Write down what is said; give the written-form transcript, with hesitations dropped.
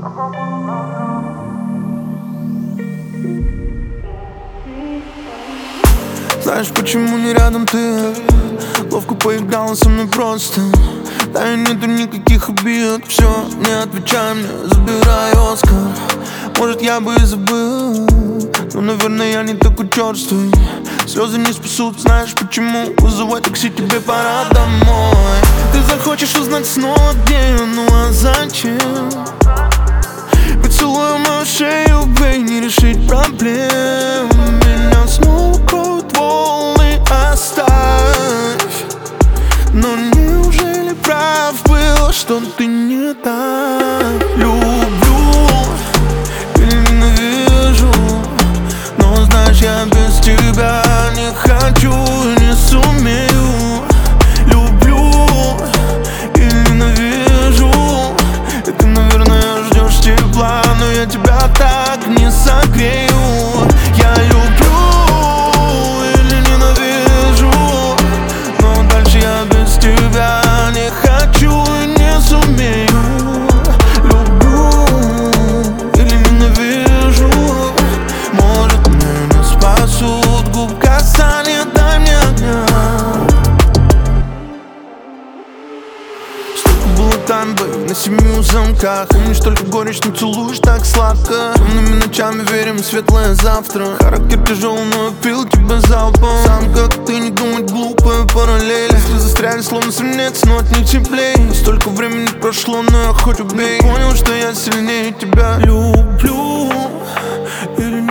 Знаешь, почему не рядом ты? Ловко поиграла со мной просто. Да и нету никаких обид. Все, не отвечай мне, забирай Оскар. Может, я бы и забыл, но, наверное, я не такой черствый. Слезы не спасут, знаешь почему? Вызывай такси, тебе пора домой. Ты захочешь узнать снова, где я, ну а зачем? Поцелуй мою шею, бей, не решить проблем. Меня снова кроют волны, оставь. Но неужели прав был, что ты не так? Люблю или ненавижу, но знаешь, я без тебя не хочу и не сумею. Люблю или ненавижу, и ты, наверное, ждешь тепла, но я тебя так не согрею. Я люблю или ненавижу, но дальше я без тебя не хочу и не сумею. Люблю или ненавижу, может, меня спасут губ касания, дай мне огня. Столько было тайн, бэй, на 7 замках. Помнишь только горечь, но целуешь так сладко. Темными ночами верим в светлое завтра. Характер тяжелый, но я пил тебя залпом. Сам как ты, не думать глупые параллели. Если застряли, словно сомнец, но от них теплей. Столько времени прошло, но я хоть убей. Понял, что я сильнее тебя. Люблю или